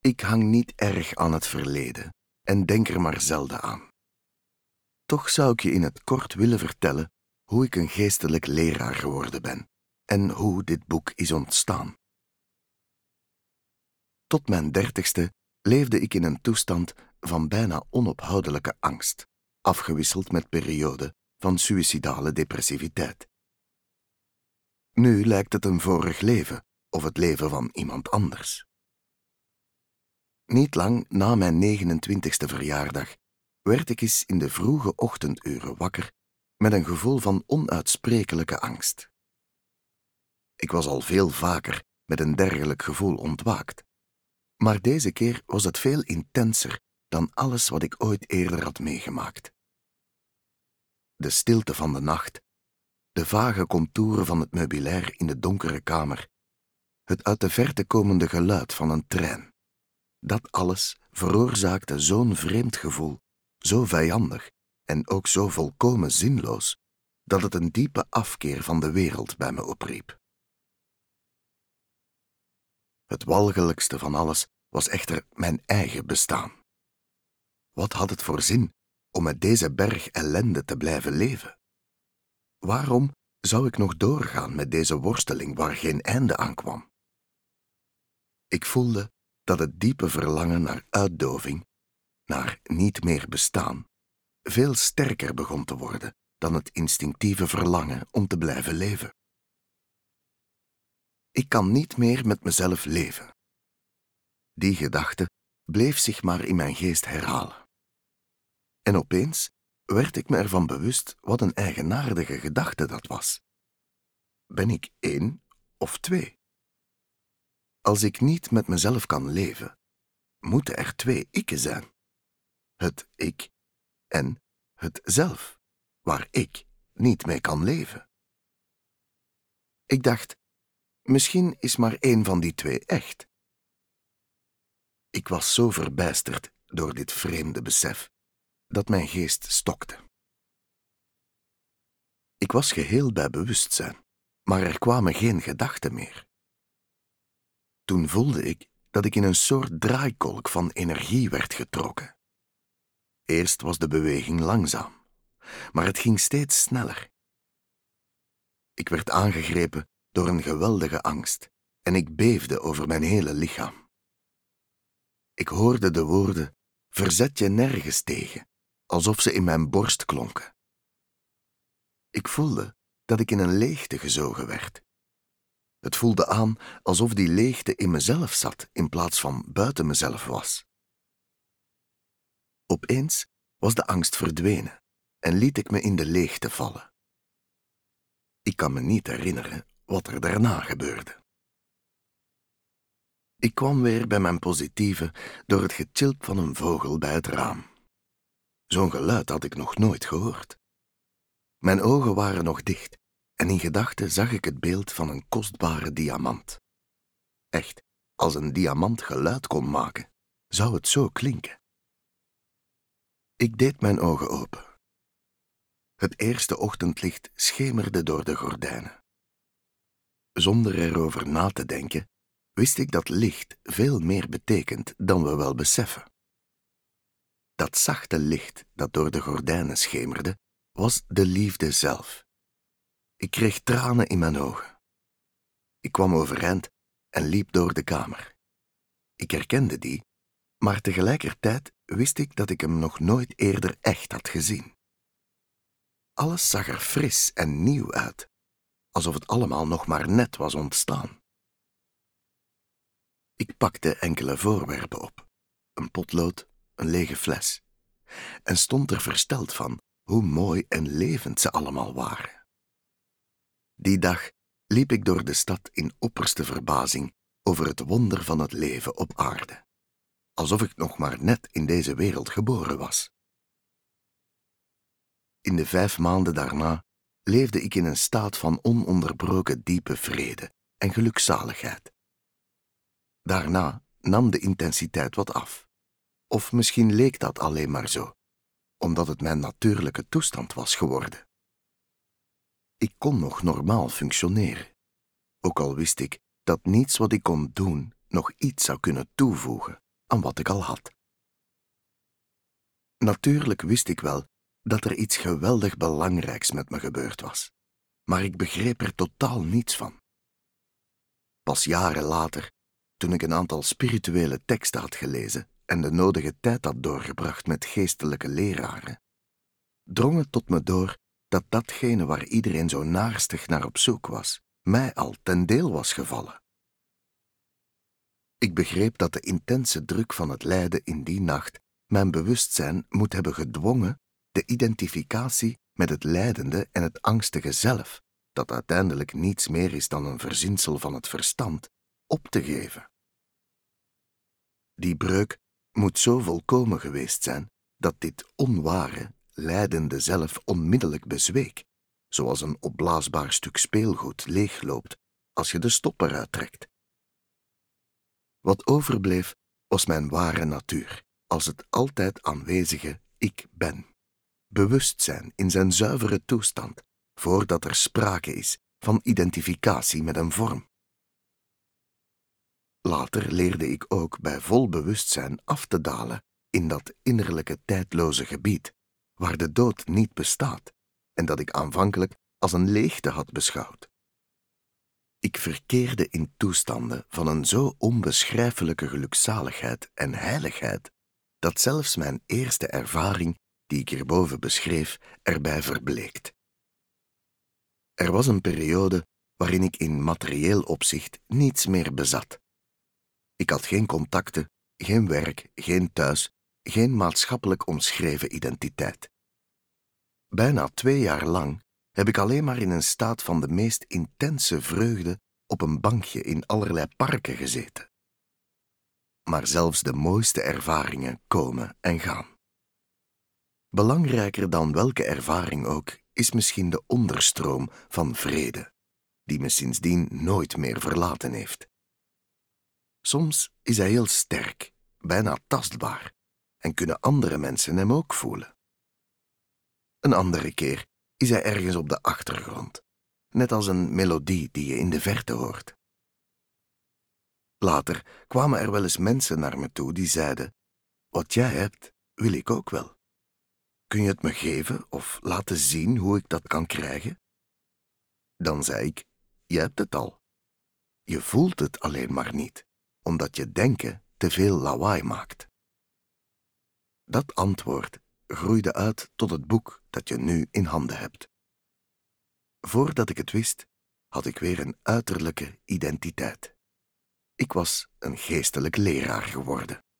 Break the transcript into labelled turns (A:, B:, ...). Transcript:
A: Ik hang niet erg aan het verleden en denk er maar zelden aan. Toch zou ik je in het kort willen vertellen hoe ik een geestelijk leraar geworden ben en hoe dit boek is ontstaan. Tot mijn 30ste leefde ik in een toestand van bijna onophoudelijke angst, afgewisseld met perioden van suïcidale depressiviteit. Nu lijkt het een vorig leven of het leven van iemand anders. Niet lang na mijn 29ste verjaardag werd ik eens in de vroege ochtenduren wakker met een gevoel van onuitsprekelijke angst. Ik was al veel vaker met een dergelijk gevoel ontwaakt, maar deze keer was het veel intenser dan alles wat ik ooit eerder had meegemaakt. De stilte van de nacht, de vage contouren van het meubilair in de donkere kamer, het uit de verte komende geluid van een trein, dat alles veroorzaakte zo'n vreemd gevoel, zo vijandig en ook zo volkomen zinloos, dat het een diepe afkeer van de wereld bij me opriep. Het walgelijkste van alles was echter mijn eigen bestaan. Wat had het voor zin om met deze berg ellende te blijven leven? Waarom zou ik nog doorgaan met deze worsteling waar geen einde aan kwam? Ik voelde dat het diepe verlangen naar uitdoving, naar niet meer bestaan, veel sterker begon te worden dan het instinctieve verlangen om te blijven leven. Ik kan niet meer met mezelf leven. Die gedachte bleef zich maar in mijn geest herhalen. En opeens werd ik me ervan bewust wat een eigenaardige gedachte dat was. Ben ik 1 of 2? Als ik niet met mezelf kan leven, moeten er 2 ikken zijn. Het ik en het zelf, waar ik niet mee kan leven. Ik dacht, misschien is maar 1 van die 2 echt. Ik was zo verbijsterd door dit vreemde besef, dat mijn geest stokte. Ik was geheel bij bewustzijn, maar er kwamen geen gedachten meer. Toen voelde ik dat ik in een soort draaikolk van energie werd getrokken. Eerst was de beweging langzaam, maar het ging steeds sneller. Ik werd aangegrepen door een geweldige angst en ik beefde over mijn hele lichaam. Ik hoorde de woorden, verzet je nergens tegen, alsof ze in mijn borst klonken. Ik voelde dat ik in een leegte gezogen werd. Het voelde aan alsof die leegte in mezelf zat in plaats van buiten mezelf was. Opeens was de angst verdwenen en liet ik me in de leegte vallen. Ik kan me niet herinneren wat er daarna gebeurde. Ik kwam weer bij mijn positieve door het getjilp van een vogel bij het raam. Zo'n geluid had ik nog nooit gehoord. Mijn ogen waren nog dicht en in gedachten zag ik het beeld van een kostbare diamant. Echt, als een diamant geluid kon maken, zou het zo klinken. Ik deed mijn ogen open. Het eerste ochtendlicht schemerde door de gordijnen. Zonder erover na te denken, wist ik dat licht veel meer betekent dan we wel beseffen. Dat zachte licht dat door de gordijnen schemerde, was de liefde zelf. Ik kreeg tranen in mijn ogen. Ik kwam overeind en liep door de kamer. Ik herkende die, maar tegelijkertijd wist ik dat ik hem nog nooit eerder echt had gezien. Alles zag er fris en nieuw uit, alsof het allemaal nog maar net was ontstaan. Ik pakte enkele voorwerpen op, een potlood, een lege fles, en stond er versteld van hoe mooi en levend ze allemaal waren. Die dag liep ik door de stad in opperste verbazing over het wonder van het leven op aarde, alsof ik nog maar net in deze wereld geboren was. In de 5 maanden daarna leefde ik in een staat van ononderbroken diepe vrede en gelukzaligheid. Daarna nam de intensiteit wat af. Of misschien leek dat alleen maar zo, omdat het mijn natuurlijke toestand was geworden. Ik kon nog normaal functioneren, ook al wist ik dat niets wat ik kon doen nog iets zou kunnen toevoegen aan wat ik al had. Natuurlijk wist ik wel dat er iets geweldig belangrijks met me gebeurd was, maar ik begreep er totaal niets van. Pas jaren later, toen ik een aantal spirituele teksten had gelezen en de nodige tijd had doorgebracht met geestelijke leraren, drong het tot me door dat datgene waar iedereen zo naarstig naar op zoek was, mij al ten deel was gevallen. Ik begreep dat de intense druk van het lijden in die nacht mijn bewustzijn moet hebben gedwongen de identificatie met het lijdende en het angstige zelf, dat uiteindelijk niets meer is dan een verzinsel van het verstand, op te geven. Die breuk moet zo volkomen geweest zijn dat dit onware, lijdende zelf onmiddellijk bezweek, zoals een opblaasbaar stuk speelgoed leegloopt als je de stopper uittrekt. Wat overbleef was mijn ware natuur, als het altijd aanwezige ik ben. Bewustzijn in zijn zuivere toestand, voordat er sprake is van identificatie met een vorm. Later leerde ik ook bij vol bewustzijn af te dalen in dat innerlijke tijdloze gebied, waar de dood niet bestaat en dat ik aanvankelijk als een leegte had beschouwd. Ik verkeerde in toestanden van een zo onbeschrijfelijke gelukzaligheid en heiligheid, dat zelfs mijn eerste ervaring, die ik hierboven beschreef, erbij verbleekt. Er was een periode waarin ik in materieel opzicht niets meer bezat. Ik had geen contacten, geen werk, geen thuis, geen maatschappelijk omschreven identiteit. Bijna 2 jaar lang heb ik alleen maar in een staat van de meest intense vreugde op een bankje in allerlei parken gezeten. Maar zelfs de mooiste ervaringen komen en gaan. Belangrijker dan welke ervaring ook is misschien de onderstroom van vrede, die me sindsdien nooit meer verlaten heeft. Soms is hij heel sterk, bijna tastbaar, en kunnen andere mensen hem ook voelen. Een andere keer is hij ergens op de achtergrond, net als een melodie die je in de verte hoort. Later kwamen er wel eens mensen naar me toe die zeiden: wat jij hebt, wil ik ook wel. Kun je het me geven of laten zien hoe ik dat kan krijgen? Dan zei ik: je hebt het al. Je voelt het alleen maar niet, omdat je denken te veel lawaai maakt. Dat antwoord groeide uit tot het boek dat je nu in handen hebt. Voordat ik het wist, had ik weer een uiterlijke identiteit. Ik was een geestelijk leraar geworden.